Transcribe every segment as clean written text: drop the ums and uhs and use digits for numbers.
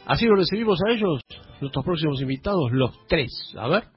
Así lo recibimos a ellos, nuestros próximos invitados, los tres. A ver.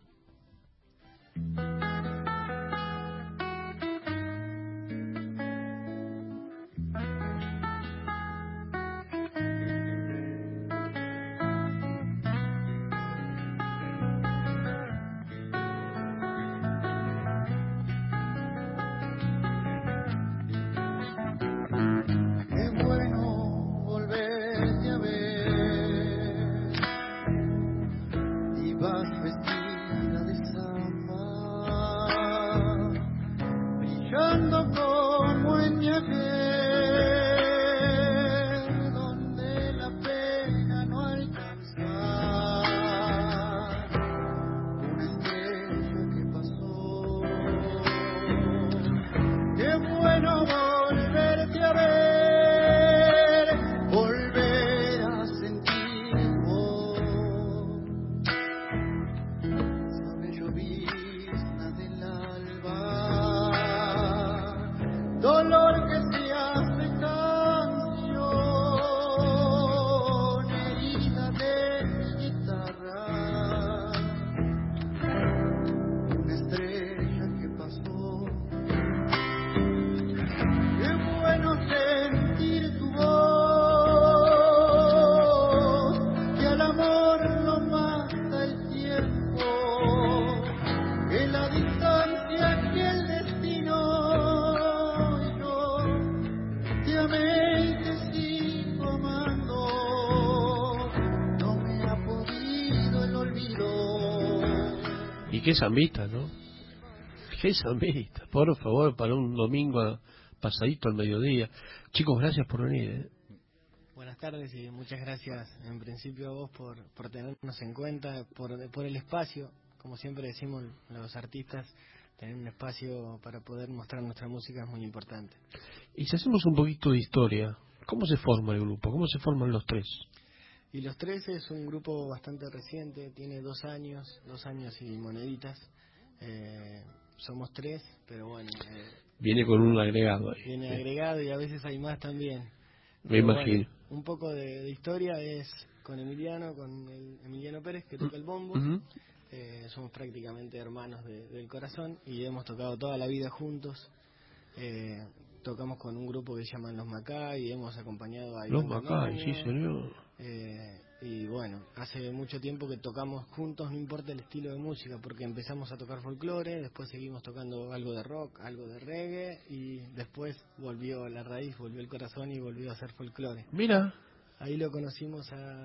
Qué zambita, ¿no? Qué zambita, por favor, para un domingo pasadito al mediodía. Chicos, gracias por venir. Buenas tardes y muchas gracias en principio a vos por tenernos en cuenta, por el espacio. Como siempre decimos los artistas, tener un espacio para poder mostrar nuestra música es muy importante. Y si hacemos un poquito de historia, ¿cómo se forma el grupo? ¿Cómo se forman los tres? Y Los Tres es un grupo bastante reciente, tiene 2 años y moneditas. Somos 3, pero bueno. Viene con un agregado ahí. Viene agregado y a veces hay más también. Me imagino. Bueno, un poco de historia es con Emiliano Pérez, que toca el bombo. Somos prácticamente hermanos del corazón y hemos tocado toda la vida juntos. Tocamos con un grupo que se llaman Los Macay y hemos acompañado a Los Macay, sí señor. Y bueno, hace mucho tiempo que tocamos juntos, no importa el estilo de música, porque empezamos a tocar folclore, después seguimos tocando algo de rock, algo de reggae, y después volvió la raíz, volvió el corazón y volvió a hacer folclore. Mira. Ahí lo conocimos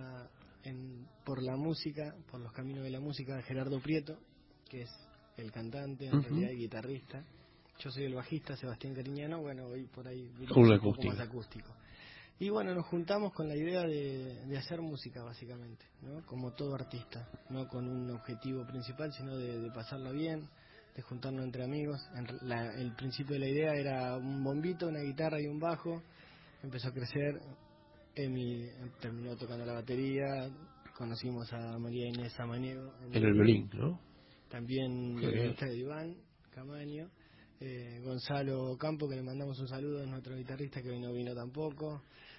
por la música, por los caminos de la música, a Gerardo Prieto, que es el cantante, en realidad y guitarrista. Yo soy el bajista, Sebastián Cariñano, bueno, hoy por ahí un poco más acústico. Y bueno, nos juntamos con la idea de hacer música, básicamente, ¿no? Como todo artista, no con un objetivo principal, sino de pasarla bien, de juntarnos entre amigos. El principio de la idea era un bombito, una guitarra y un bajo. Empezó a crecer, Emi terminó tocando la batería, conocimos a María Inés Samaniego en el violín, ¿no? También el guitarrista de Iván Camaño. Gonzalo Campo, que le mandamos un saludo, es nuestro guitarrista que hoy no vino tampoco,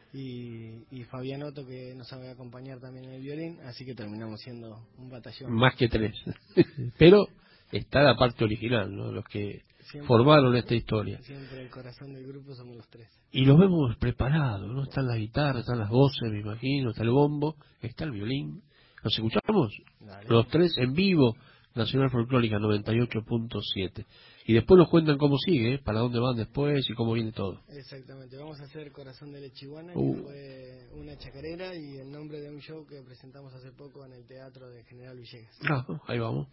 y Fabián Otto, que nos sabe acompañar también en el violín, así que terminamos siendo un batallón. Más que 3. Pero está la parte original, ¿no? Los que formaron esta historia. Siempre el corazón del grupo somos los 3. Y los vemos preparados, ¿no? Están las guitarras, están las voces, me imagino, está el bombo, está el violín. ¿Los escuchamos? Dale. Los 3 en vivo, Nacional Folclórica 98.7. Y después nos cuentan cómo sigue, para dónde van después y cómo viene todo. Exactamente, vamos a hacer Corazón de Lechiguana, que fue una chacarera y el nombre de un show que presentamos hace poco en el Teatro de General Villegas. Ahí vamos.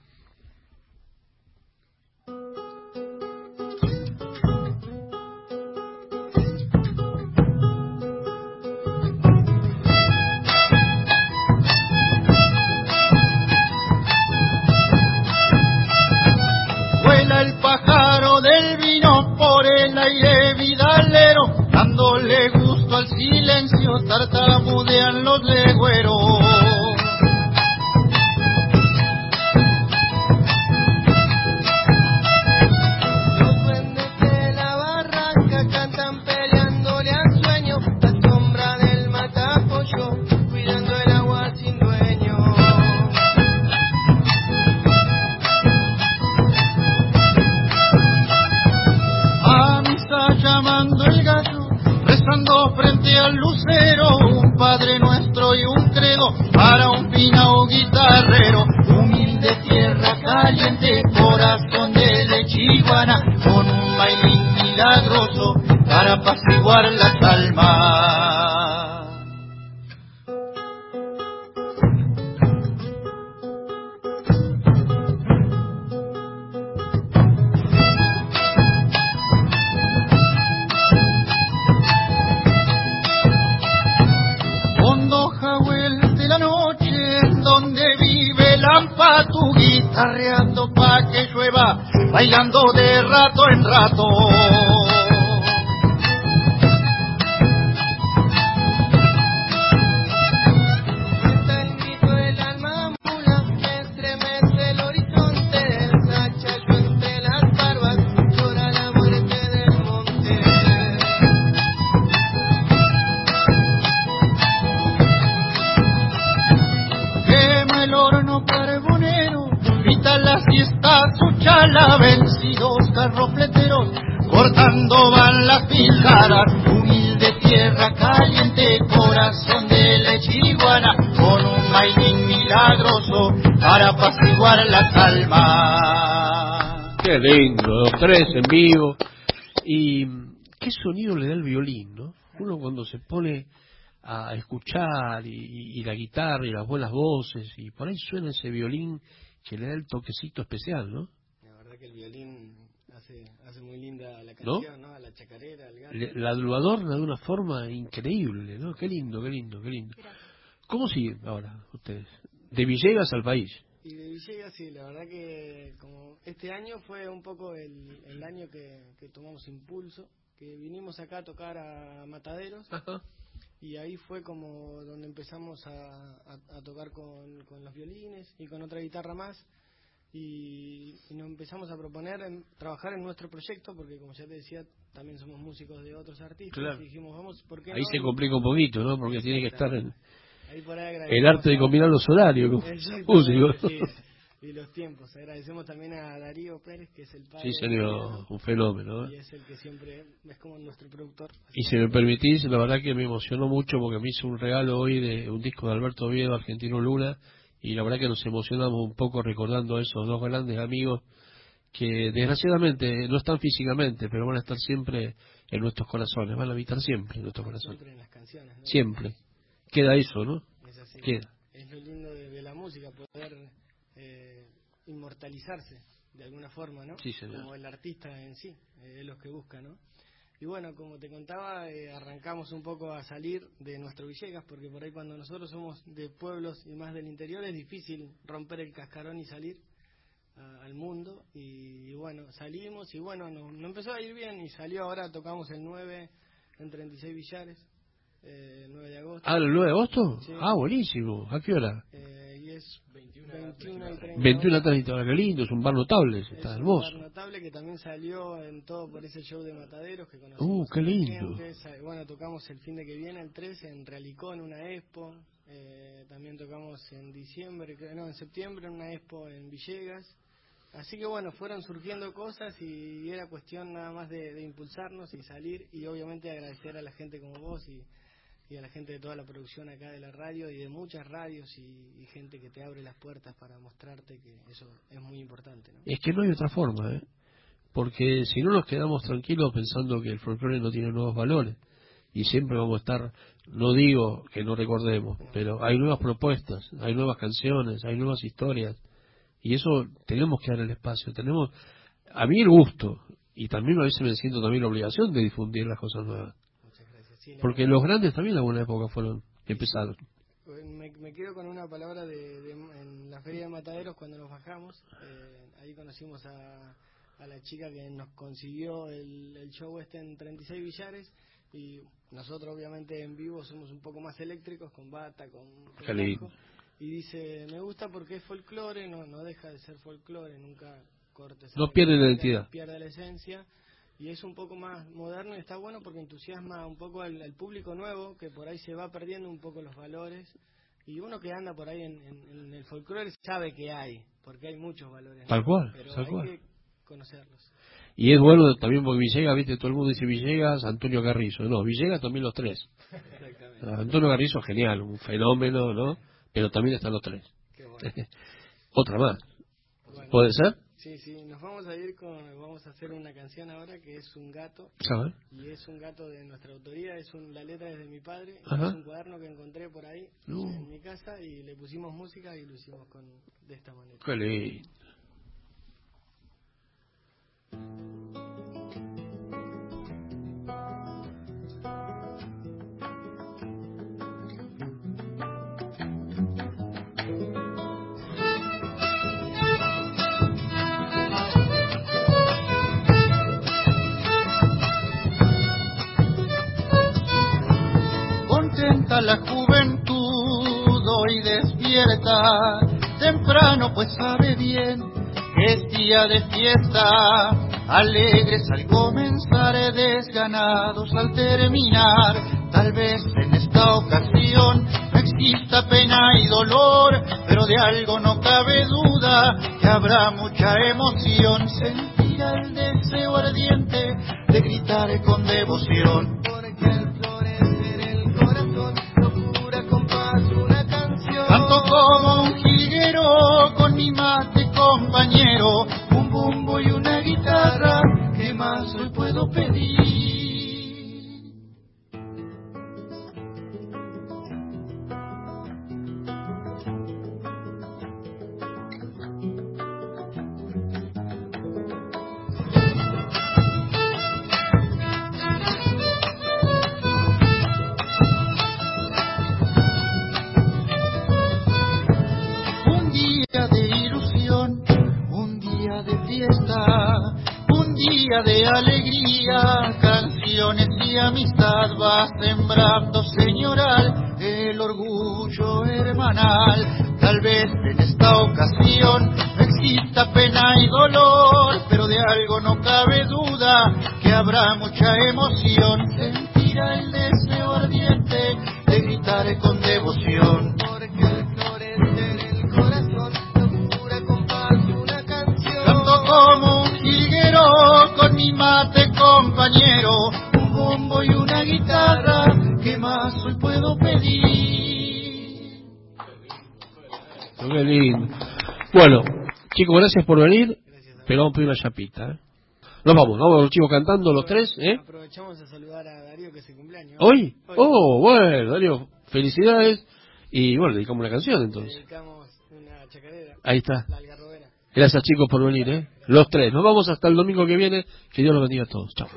El pájaro del vino por el aire vidalero, dándole gusto al silencio, tartamudean los legüeros. Los duendes de la barranca cantan peleándole al sueño, la sombra del matapollo, cuidando el agua sonido para un finao guitarrero, humilde tierra caliente, corazón de lechiguana, con un bailín milagroso para apaciguar las almas. Tu guitarreando pa' que llueva, bailando de rato en rato. Está el grito del alma mula que estremece el horizonte, el sachayo entre las barbas, llora la muerte del monte. Quema el horno carbonero, grita la siesta su chala, vencidos carrofleteros, cortando van las pijaras, humilde tierra caliente, corazón de lechiguana, con un bailín milagroso para apaciguar las almas. Qué lindo, los tres en vivo. Y qué sonido le da el violín, ¿no? Uno cuando se pone a escuchar y la guitarra y las buenas voces, y por ahí suena ese violín que le da el toquecito especial, ¿no? La verdad que el violín hace muy linda la canción, ¿no? A la chacarera, al gato. Lo adorna de una forma increíble, ¿no? Qué lindo, qué lindo, qué lindo. ¿Cómo siguen ahora ustedes? De Villegas al país. Y de Villegas, sí, la verdad que como este año fue un poco el año que tomamos impulso, que vinimos acá a tocar a Mataderos. Ajá. Y ahí fue como donde empezamos a tocar con los violines y con otra guitarra más. Y nos empezamos a proponer trabajar en nuestro proyecto, porque como ya te decía, también somos músicos de otros artistas. Claro. Y dijimos, vamos, ¿por qué ahí no? se complica un poquito, ¿no? Porque tiene que estar en ahí por ahí el arte de combinar los horarios como músicos. Sí, y los tiempos. Agradecemos también a Darío Pérez, que es el padre. Sí, señor, un fenómeno, Y es el que siempre es como nuestro productor. Y si me permitís, la verdad que me emocionó mucho porque me hizo un regalo hoy de un disco de Alberto Oviedo, Argentino Luna, y la verdad que nos emocionamos un poco recordando a esos dos grandes amigos que desgraciadamente no están físicamente, pero van a estar siempre en nuestros corazones, van a habitar siempre en nuestros corazones. Siempre en las canciones, ¿no? Siempre. Queda eso, ¿no? Es así. Queda. Es lo lindo de la música, poder inmortalizarse de alguna forma, ¿no? Sí, señor. Como el artista en sí, es lo que busca, ¿no? Y bueno, como te contaba, arrancamos un poco a salir de nuestro Villegas, porque por ahí cuando nosotros somos de pueblos y más del interior es difícil romper el cascarón y salir al mundo. Y bueno, salimos y bueno, nos empezó a ir bien y salió. Ahora tocamos el 9 en 36 Villares, 9 de agosto. ¿Ah, el 9 de agosto? Sí. Ah, buenísimo. ¿A qué hora? Y es 21 y 30. 21 a 30, qué lindo, es un bar notable, está hermoso. Es un bar notable que también salió en todo por ese show de Mataderos que conocimos. Qué lindo. Bueno, tocamos el fin de que viene, el 13, en Realicó, en una expo. También tocamos en en septiembre, en una expo en Villegas. Así que bueno, fueron surgiendo cosas y era cuestión nada más de impulsarnos y salir, y obviamente agradecer a la gente como vos y a la gente de toda la producción acá de la radio y de muchas radios y gente que te abre las puertas para mostrarte que eso es muy importante, ¿no? Es que no hay otra forma, porque si no nos quedamos tranquilos pensando que el folclore no tiene nuevos valores y siempre vamos a estar, no digo que no recordemos, pero hay nuevas propuestas, hay nuevas canciones, hay nuevas historias, y eso tenemos que dar el espacio, tenemos a mí el gusto, y también a veces me siento también la obligación de difundir las cosas nuevas. Sí, porque los grandes también en alguna época empezaron. Me quedo con una palabra en la feria de Mataderos cuando nos bajamos. Ahí conocimos a la chica que nos consiguió el show en 36 Villares, y nosotros obviamente en vivo somos un poco más eléctricos, con bata, con blanco, y dice, me gusta porque es folclore, no deja de ser folclore, nunca cortes. No pierde la identidad. Pierde la esencia. Y es un poco más moderno y está bueno porque entusiasma un poco al público nuevo, que por ahí se va perdiendo un poco los valores. Y uno que anda por ahí en el folclore sabe que hay, porque hay muchos valores, ¿no? Tal cual, pero tal hay cual. que conocerlos. Y es bueno también porque Villegas, viste, todo el mundo dice Villegas, Antonio Carrizo. No, Villegas también los tres. Exactamente. Antonio Carrizo, genial, un fenómeno, ¿no? pero también están los tres. Qué bueno. Otra más. Bueno, ¿Puede ser? sí, nos vamos a ir vamos a hacer una canción ahora que es Un gato, ¿Sabes? y es un gato de nuestra autoría, la letra es de mi padre, Ajá. es un cuaderno que encontré por ahí en mi casa y le pusimos música y lo hicimos de esta manera. Qué lindo. Contenta la juventud hoy despierta, temprano pues sabe bien que es día de fiesta, alegres al comenzar, desganados al terminar. Tal vez en esta ocasión no exista pena y dolor, pero de algo no cabe duda, que habrá mucha emoción. Sentirá el deseo ardiente de gritar con devoción, porque el florecer el corazón procura con paz una canción. Canto como un jilguero con mi mate compañero, un bombo y una guitarra, ¿qué más hoy puedo pedir? Un día de ilusión, un día de fiesta, un día de alegría, canciones y amistad va sembrando, señoral, el orgullo hermanal. Tal vez en esta ocasión no exista pena y dolor, pero de algo no cabe duda, que habrá mucha emoción. Sentirá el deseo ardiente de gritar con devoción, porque el florecer el corazón procura con paz una canción. Canto como un jilguero con mi mate compañero, un bombo y una guitarra, ¿qué más hoy puedo pedir? Qué lindo. Bueno, chicos, gracias por venir, pero vamos a pedir una chapita. Nos vamos los chicos cantando los tres, ¿eh? Aprovechamos a saludar a Darío, que es el cumpleaños. ¿Hoy? Oh, bueno, Darío, felicidades. Y bueno, dedicamos una canción entonces. Dedicamos una chacarera. Ahí está. La algarrobera. Gracias chicos por venir, ¿eh? Los tres. Nos vamos hasta el domingo que viene. Que Dios los bendiga a todos. Chao.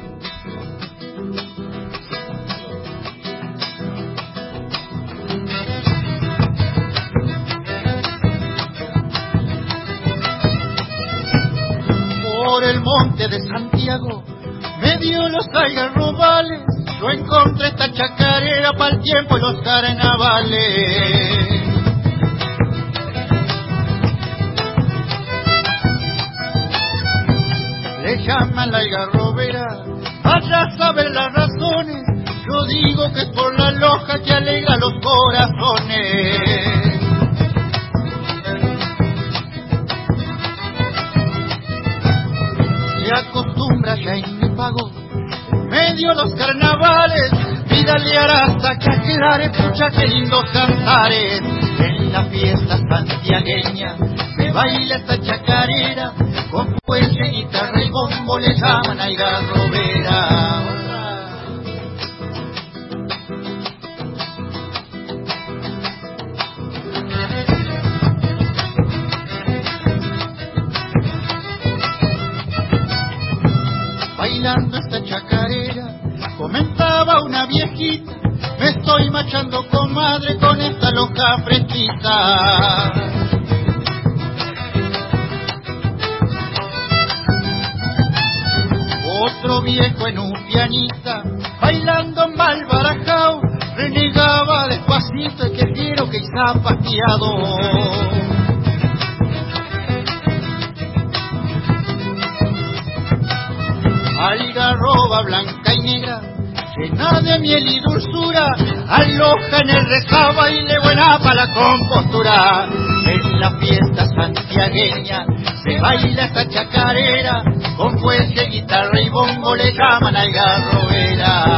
Por el monte de Santiago, medio los algarrobales, yo encontré esta chacarera para el tiempo y los carnavales. Le llaman la algarrobera, vaya a saber las razones, yo digo que es por la loja que alegra los corazones. Se acostumbra ya en mi pago, medio los carnavales, vidalear hasta que aclare, pucha que lindos cantares. En la fiesta santiagueña se baila esta chacarera, con fuelle, guitarra y bombo le llaman algarrobera. Bailando esta chacarera, comentaba una viejita, me estoy machando, comadre, con esta loca fresquita. Otro viejo en un pianista, bailando mal barajao, renegaba despacito y que quiero que está pateado. Algarroba blanca y negra, llena de miel y dulzura, aloja en el rezaba y le buena para la compostura. En la fiesta santiagueña se baila esta chacarera, con fuelle, guitarra y bombo le llaman algarrobera.